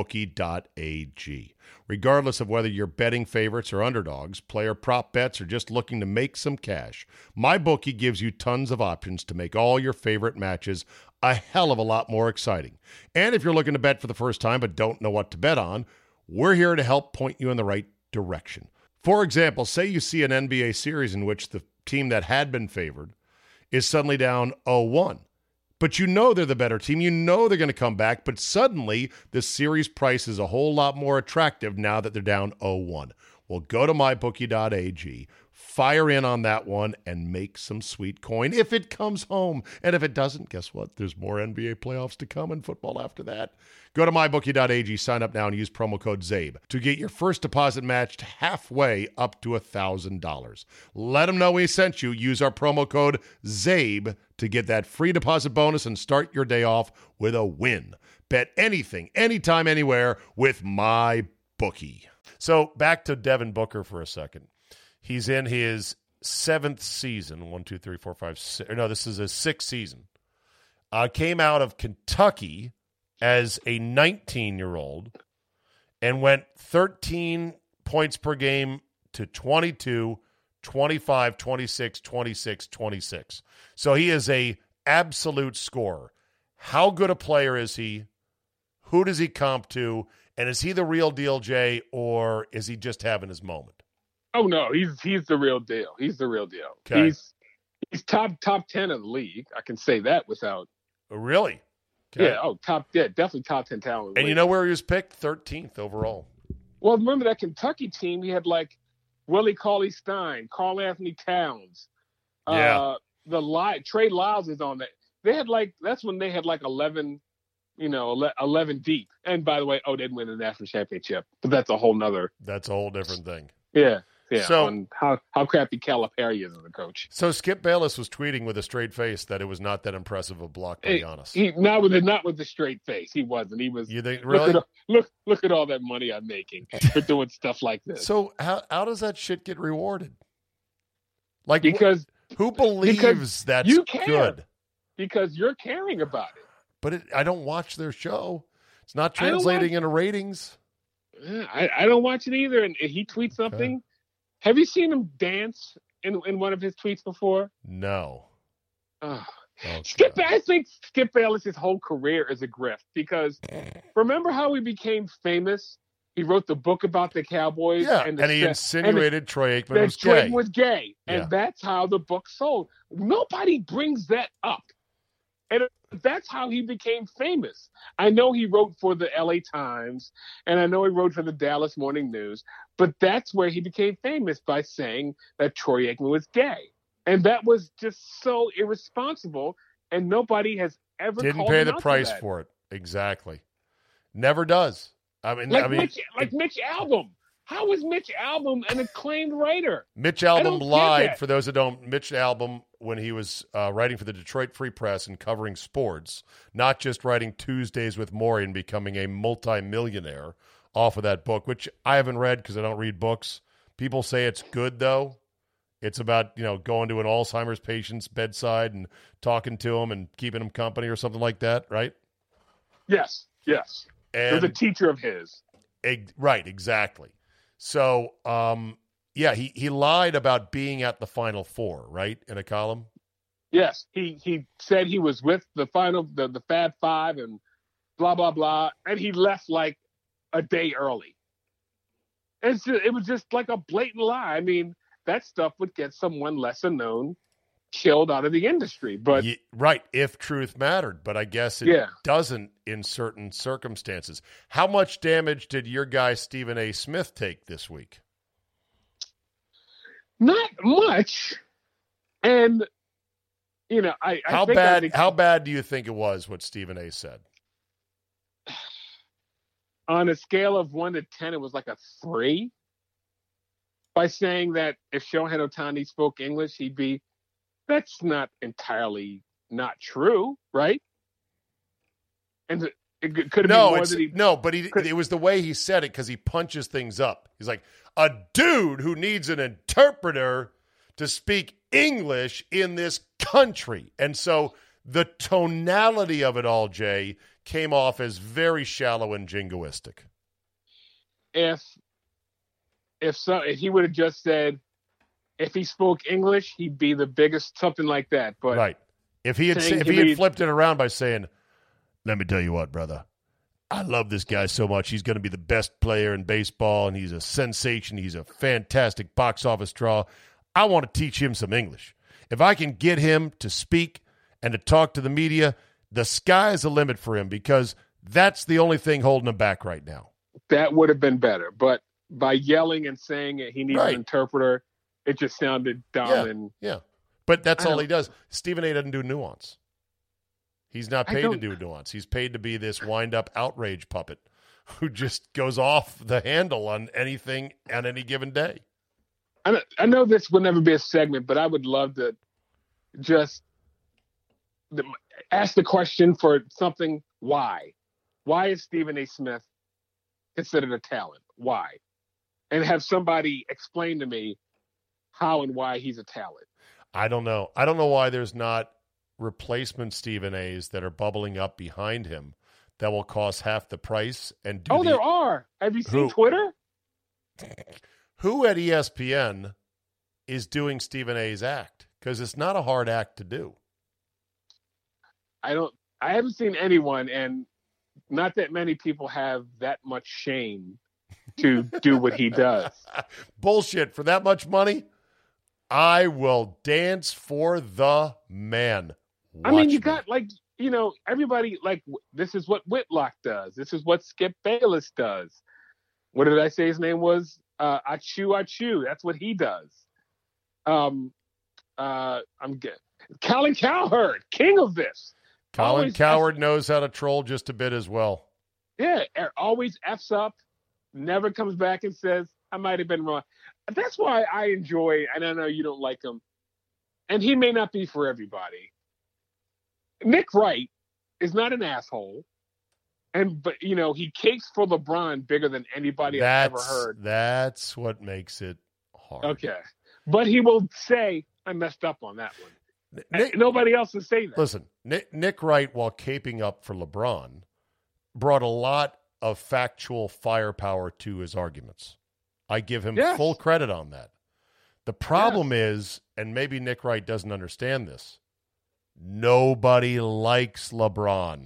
MyBookie.ag. Regardless of whether you're betting favorites or underdogs, player prop bets, or just looking to make some cash, MyBookie gives you tons of options to make all your favorite matches a hell of a lot more exciting. And if you're looking to bet for the first time but don't know what to bet on, we're here to help point you in the right direction. For example, say you see an NBA series in which the team that had been favored is suddenly down 0-1. But you know they're the better team. You know they're going to come back. But suddenly, the series price is a whole lot more attractive now that they're down 0-1. Well, go to mybookie.ag, fire in on that one, and make some sweet coin if it comes home. And if it doesn't, guess what? There's more NBA playoffs to come and football after that. Go to mybookie.ag, sign up now, and use promo code ZABE to get your first deposit matched halfway up to $1,000. Let them know we sent you. Use our promo code ZABE to get that free deposit bonus and start your day off with a win. Bet anything, anytime, anywhere with MyBookie. So back to Devin Booker for a second. He's in his 7th season. 1, 2, 3, 4, 5, 6. No, this is his 6th season. Came out of Kentucky as a 19-year-old and went 13 points per game to 22, 25, 26, 26, 26. So he is a absolute scorer. How good a player is he? Who does he comp to? And is he the real deal, Jay, or is he just having his moment? Oh no, he's the real deal. He's the real deal. Okay. He's top 10 of the league. I can say that without. Really? Okay. Yeah. Definitely top 10 talent. And you know where he was picked? 13th overall. Well, remember that Kentucky team? He had like Willie Cauley-Stein, Karl Anthony Towns. Yeah. Trey Lyles is on that. They had that's when they had 11 deep. And by the way, they didn't win the national championship, but that's a whole different thing. Yeah. Yeah, so, on how crappy Calipari is as a coach. So Skip Bayless was tweeting with a straight face that it was not that impressive a block by Giannis. Not with the straight face. He wasn't. He was. You think really? Look at all that money I'm making for doing stuff like this. So how does that shit get rewarded? Like because who believes that's good? Because you're caring about it. But I don't watch their show. It's not translating into ratings. I don't watch it either. And he tweets something. Okay. Have you seen him dance in one of his tweets before? No. I think Skip Bayless' whole career is a grift because remember how he became famous? He wrote the book about the Cowboys. Yeah, and he insinuated Troy Aikman was gay. And that's how the book sold. Nobody brings that up. And that's how he became famous. I know he wrote for the LA Times, and I know he wrote for the Dallas Morning News, but that's where he became famous, by saying that Troy Aikman was gay. And that was just so irresponsible, and nobody has ever didn't pay the price for it. Exactly. Never does. Mitch Albom. How was Mitch Albom an acclaimed writer? Mitch Albom lied, for those that don't. Mitch Albom, when he was writing for the Detroit Free Press and covering sports, not just writing Tuesdays with Morey and becoming a multimillionaire off of that book, which I haven't read because I don't read books. People say it's good, though. It's about, going to an Alzheimer's patient's bedside and talking to him and keeping him company or something like that, right? Yes. It was a teacher of his. Right, exactly. So, he lied about being at the Final Four, right, in a column? Yes, he said he was with the Fab Five and blah, blah, blah, and he left like a day early. It was just like a blatant lie. I mean, that stuff would get someone lesser known killed out of the industry. But right, if truth mattered. But I guess it doesn't in certain circumstances. How much damage did your guy Stephen A. Smith take this week? Not much. And, how bad do you think it was what Stephen A. said? On a scale of 1 to 10, it was like a 3. By saying that if Shohei Ohtani spoke English, he'd be. That's not entirely not true, right? And it could have been more than he. No, but it was the way he said it because he punches things up. He's like, a dude who needs an interpreter to speak English in this country. And so the tonality of it all, Jay, came off as very shallow and jingoistic. If he would have just said, if he spoke English, he'd be the biggest, something like that. But right. If he had flipped it around by saying, let me tell you what, brother, I love this guy so much. He's going to be the best player in baseball, and he's a sensation. He's a fantastic box office draw. I want to teach him some English. If I can get him to speak and to talk to the media, the sky is the limit for him because that's the only thing holding him back right now. That would have been better. But by yelling and saying he needs an interpreter, it just sounded dumb. Yeah. But that's all he does. Stephen A. doesn't do nuance. He's not paid to do nuance. He's paid to be this wind-up outrage puppet who just goes off the handle on anything on any given day. I know this will never be a segment, but I would love to just ask the question for something, why? Why is Stephen A. Smith considered a talent? Why? And have somebody explain to me how and why he's a talent. I don't know. I don't know why there's not replacement Stephen A's that are bubbling up behind him that will cost half the price. And there are. Have you seen Twitter? Who at ESPN is doing Stephen A's act? Because it's not a hard act to do. I haven't seen anyone, and not that many people have that much shame to do what he does. Bullshit. For that much money, I will dance for the man. You got everybody, this is what Whitlock does. This is what Skip Bayless does. What did I say his name was? Achu. That's what he does. I'm good. Colin Cowherd, king of this. Colin Cowherd knows how to troll just a bit as well. Yeah, always F's up, never comes back and says, I might have been wrong. that's why I enjoy, and I know you don't like him, and he may not be for everybody. Nick Wright is not an asshole, but he cakes for LeBron bigger than anybody I've ever heard. That's what makes it hard. Okay, but he will say, "I messed up on that one." Nobody else will say that. Listen, Nick Wright, while caping up for LeBron, brought a lot of factual firepower to his arguments. I give him full credit on that. The problem is, and maybe Nick Wright doesn't understand this, nobody likes LeBron.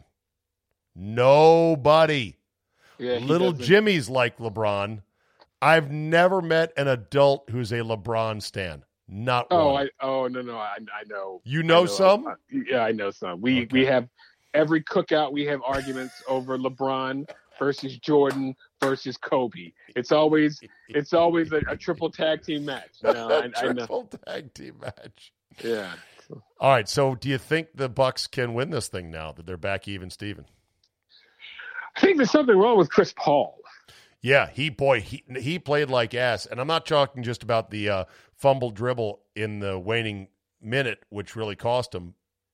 Nobody. Yeah, Little Jimmy's like LeBron. I've never met an adult who's a LeBron stan. Not one. No, I know. You know some? Yeah, I know some. We have every cookout. We have arguments over LeBron versus Jordan versus Kobe. It's always a triple tag team match. Triple tag team match. Yeah. All right. So, do you think the Bucks can win this thing now that they're back even, Steven? I think there's something wrong with Chris Paul. Yeah, he played like ass, and I'm not talking just about the fumble dribble in the waning minute, which really cost him.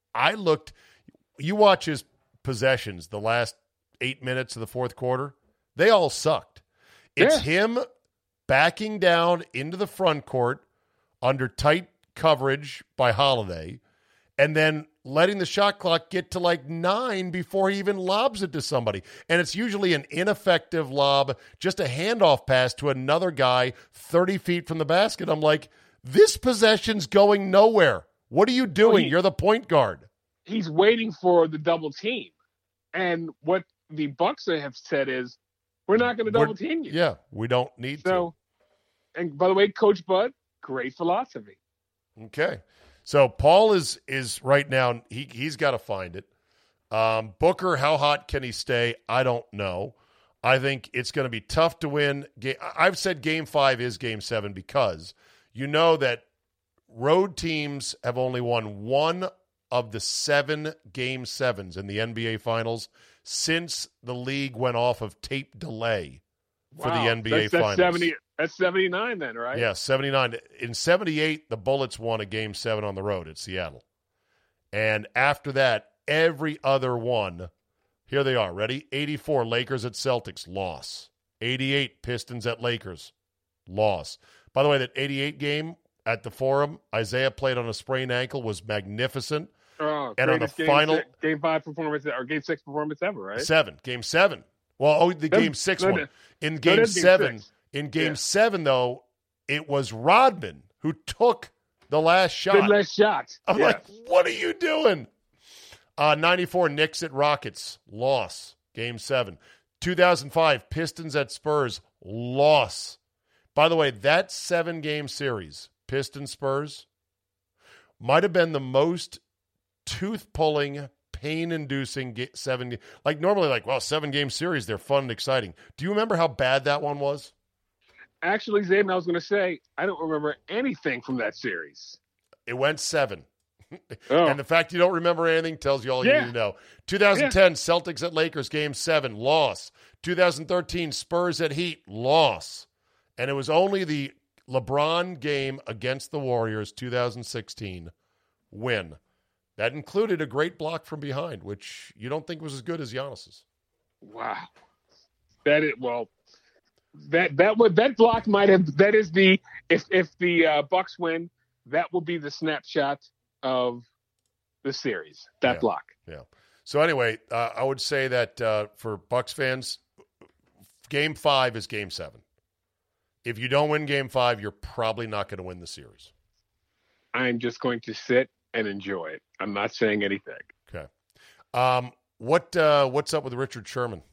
You watch his possessions, the last 8 minutes of the fourth quarter, they all sucked. It's him backing down into the front court under tight coverage by Holiday, and then letting the shot clock get to like 9 before he even lobs it to somebody. And it's usually an ineffective lob, just a handoff pass to another guy 30 feet from the basket. I'm like, this possession's going nowhere. What are you doing? You're the point guard. He's waiting for the double team. And what the Bucks have said is, we're not going to double team you. Yeah, we don't need to. And by the way, Coach Bud, great philosophy. Okay. So Paul is right now, he's got to find it. Booker, how hot can he stay? I don't know. I think it's going to be tough to win. I've said Game 5 is Game 7 because you know that road teams have only won one of the 7 Game 7s in the NBA Finals since the league went off of tape delay for the NBA Finals. That's 79 then, right? Yeah, 79. In 78, the Bullets won a Game 7 on the road at Seattle. And after that, every other one, here they are. Ready? 84, Lakers at Celtics, loss. 88, Pistons at Lakers, loss. By the way, that 88 game at the Forum, Isaiah played on a sprained ankle, was magnificent. Oh, and on the final Game 5 performance or Game 6 performance ever, right? Game 7. Well, the Game 6 one. In Game 7. In Game 7, though, it was Rodman who took the last shot. The last shot. I'm like, what are you doing? 94, Knicks at Rockets, loss. Game 7. 2005, Pistons at Spurs, loss. By the way, that 7-game series, Pistons-Spurs, might have been the most tooth-pulling, pain-inducing 7. Like, normally, 7-game series, they're fun and exciting. Do you remember how bad that one was? Actually, Zaben, I was going to say, I don't remember anything from that series. It went 7. And the fact you don't remember anything tells you all you need to know. 2010, Celtics at Lakers, Game 7, loss. 2013, Spurs at Heat, loss. And it was only the LeBron game against the Warriors, 2016, win. That included a great block from behind, which you don't think was as good as Giannis's. Wow. That block might have. That is the if the Bucks win, that will be the snapshot of the series. That block. Yeah. So anyway, I would say that for Bucks fans, Game 5 is Game 7. If you don't win Game 5, you're probably not going to win the series. I'm just going to sit and enjoy it. I'm not saying anything. Okay. What's up with Richard Sherman?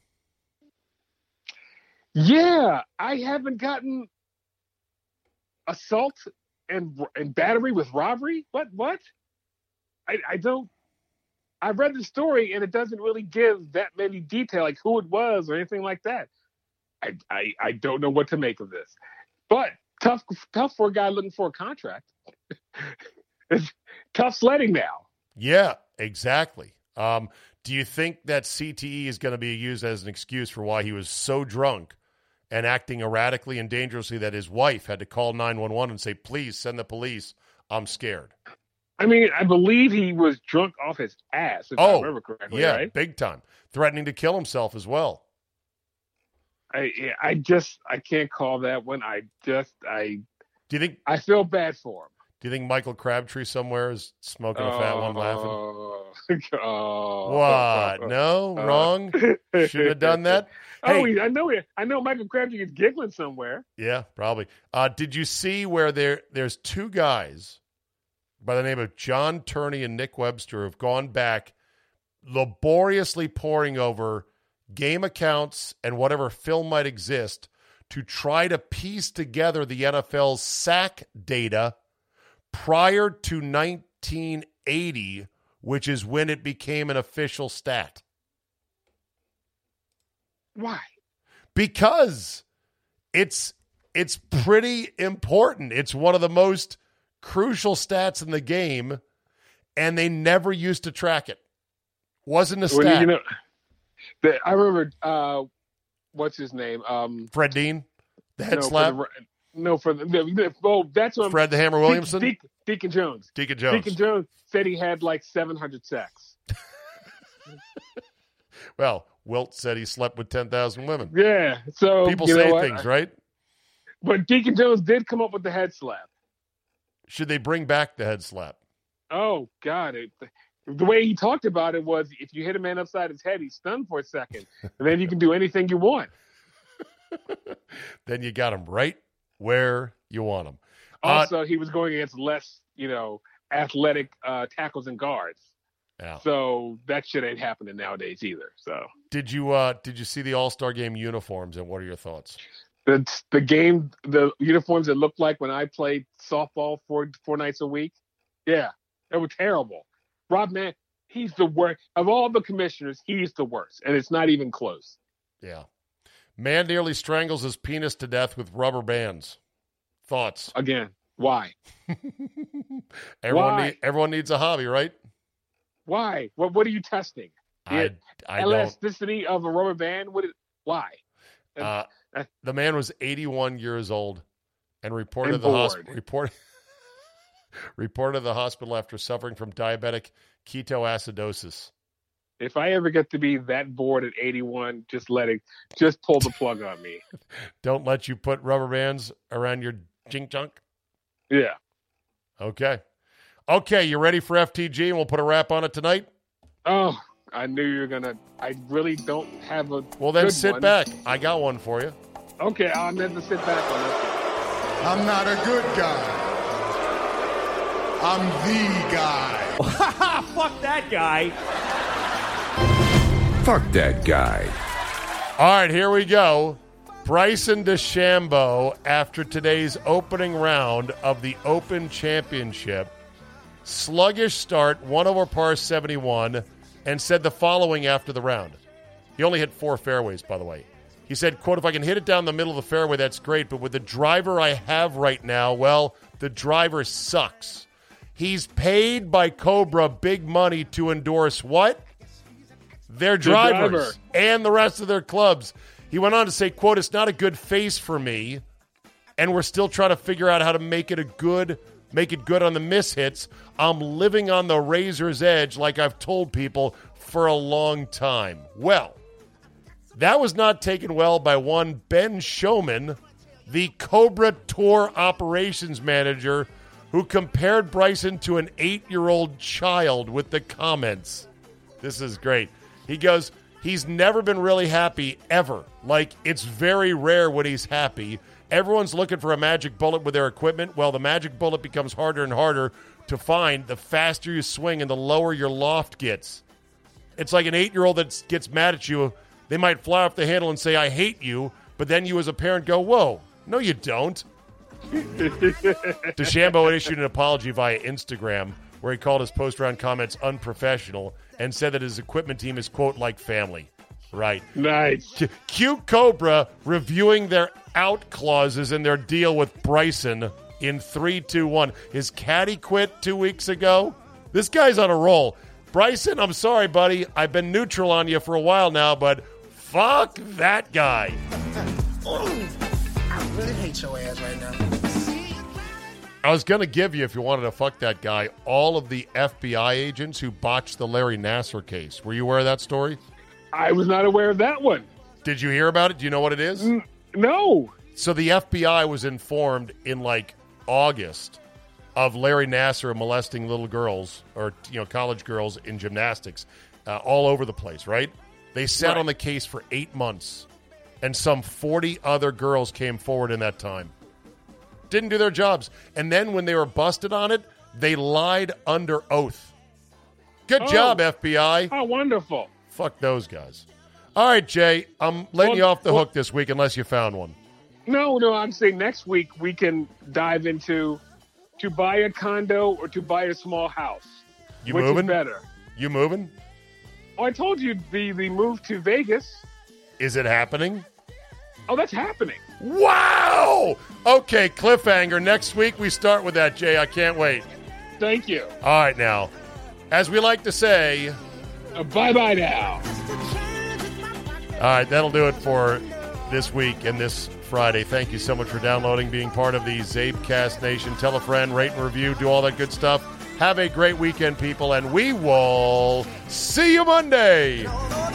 Yeah, I haven't gotten assault and battery with robbery. What? I don't. I read the story and it doesn't really give that many detail, like who it was or anything like that. I don't know what to make of this, but tough for a guy looking for a contract. It's tough sledding now. Yeah, exactly. Do you think that CTE is going to be used as an excuse for why he was so drunk and acting erratically and dangerously that his wife had to call 911 and say, please send the police. I'm scared. I mean, I believe he was drunk off his ass, if I remember correctly, yeah, right? Big time. Threatening to kill himself as well. I can't call that one. Do you think I feel bad for him. Do you think Michael Crabtree somewhere is smoking a fat one laughing? What? No? Wrong? Shouldn't have done that? Hey, I know Michael Crabtree is giggling somewhere. Yeah, probably. Did you see where there's two guys by the name of John Turney and Nick Webster who have gone back laboriously poring over game accounts and whatever film might exist to try to piece together the NFL's sack data prior to 1980, which is when it became an official stat. Why? Because it's pretty important. It's one of the most crucial stats in the game, and they never used to track it. Wasn't a stat. I remember, what's his name? Fred Dean? The head slap? That's what Fred the Hammer Williamson? Deacon Jones. Deacon Jones. Deacon Jones said he had like 700 sacks. Well, Wilt said he slept with 10,000 women. Yeah. So people say things, right? But Deacon Jones did come up with the head slap. Should they bring back the head slap? Oh, God. The way he talked about it was if you hit a man upside his head, he's stunned for a second. And then you can do anything you want. Then you got him right where you want him. Also, he was going against less, athletic tackles and guards. Yeah. So that shit ain't happening nowadays either. So did you see the All-Star Game uniforms, and what are your thoughts? The uniforms that looked like when I played softball four nights a week. Yeah, they were terrible. Rob Mann, he's the worst of all the commissioners. He's the worst, and it's not even close. Yeah. Man nearly strangles his penis to death with rubber bands. Thoughts? Again, why? Everyone needs a hobby, right? Why? What are you testing? I elasticity of a rubber band? Why? The man was 81 years old and reported to the hospital after suffering from diabetic ketoacidosis. If I ever get to be that bored at 81, just pull the plug on me. Don't let you put rubber bands around your jink-junk? Yeah. Okay, you ready for FTG, and we'll put a wrap on it tonight? Oh, I knew you were going to. I really don't have a Well, then good sit one. back. I got one for you. Okay, I'll never sit back on this. I'm not a good guy. I'm the guy. Fuck that guy. Fuck that guy. All right, here we go. Bryson DeChambeau, after today's opening round of the Open Championship, sluggish start, 1 over par 71, and said the following after the round. He only hit 4 fairways, by the way. He said, quote, if I can hit it down the middle of the fairway, that's great, but with the driver I have right now, well, the driver sucks. He's paid by Cobra big money to endorse what? Their drivers and the rest of their clubs. He went on to say, quote, it's not a good face for me, and we're still trying to figure out how to make it good on the mishits. I'm living on the razor's edge like I've told people for a long time. Well, that was not taken well by one Ben Showman, the Cobra Tour operations manager, who compared Bryson to an 8-year-old child with the comments. This is great. He goes, he's never been really happy, ever. Like, it's very rare when he's happy. Everyone's looking for a magic bullet with their equipment. Well, the magic bullet becomes harder and harder to find the faster you swing and the lower your loft gets. It's like an 8-year-old that gets mad at you. They might fly off the handle and say, I hate you, but then you as a parent go, whoa, no you don't. DeChambeau issued an apology via Instagram where he called his post-round comments unprofessional and said that his equipment team is, quote, like family. Right. Nice. Cute Cobra reviewing their out clauses in their deal with Bryson in 3-2-1. His caddy quit 2 weeks ago. This guy's on a roll. Bryson, I'm sorry, buddy. I've been neutral on you for a while now, but fuck that guy. I really hate your ass right now. I was going to give you, if you wanted to fuck that guy, all of the FBI agents who botched the Larry Nassar case. Were you aware of that story? I was not aware of that one. Did you hear about it? Do you know what it is? No. So the FBI was informed in like August of Larry Nassar molesting little girls or college girls in gymnastics all over the place, right? They sat on the case for 8 months, and some 40 other girls came forward in that time. Didn't do their jobs. And then when they were busted on it, they lied under oath. Good job, FBI. Oh, wonderful. Fuck those guys. All right, Jay, I'm letting you off the hook this week unless you found one. No, I'm saying next week we can dive into to buy a condo or to buy a small house. You which moving? Is better. You moving? Oh, I told you the move to Vegas. Is it happening? Oh, that's happening. Wow! Okay, cliffhanger. Next week we start with that, Jay. I can't wait. Thank you. All right, now, as we like to say... bye-bye now. All right, that'll do it for this week and this Friday. Thank you so much for downloading, being part of the Zabecast Nation. Tell a friend, rate and review, do all that good stuff. Have a great weekend, people, and we will see you Monday.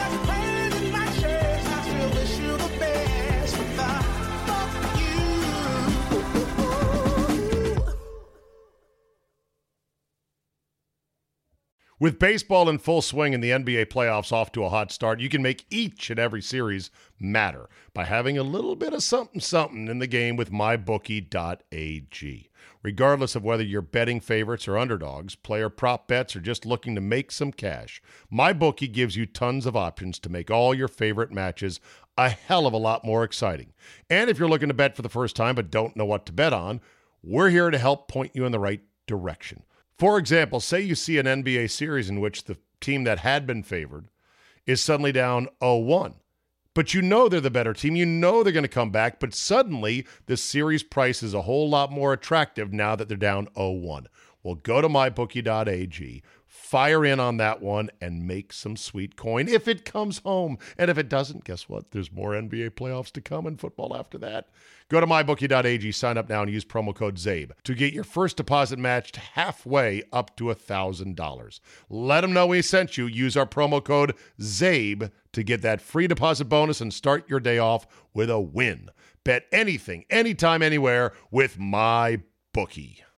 With baseball in full swing and the NBA playoffs off to a hot start, you can make each and every series matter by having a little bit of something in the game with MyBookie.ag. Regardless of whether you're betting favorites or underdogs, player prop bets, or just looking to make some cash, MyBookie gives you tons of options to make all your favorite matches a hell of a lot more exciting. And if you're looking to bet for the first time but don't know what to bet on, we're here to help point you in the right direction. For example, say you see an NBA series in which the team that had been favored is suddenly down 0-1. But you know they're the better team. You know they're going to come back. But suddenly, the series price is a whole lot more attractive now that they're down 0-1. Well, go to mybookie.ag, fire in on that one, and make some sweet coin if it comes home. And if it doesn't, guess what? There's more NBA playoffs to come and football after that. Go to mybookie.ag, sign up now, and use promo code ZABE to get your first deposit matched halfway up to $1,000. Let them know we sent you. Use our promo code ZABE to get that free deposit bonus and start your day off with a win. Bet anything, anytime, anywhere with MyBookie.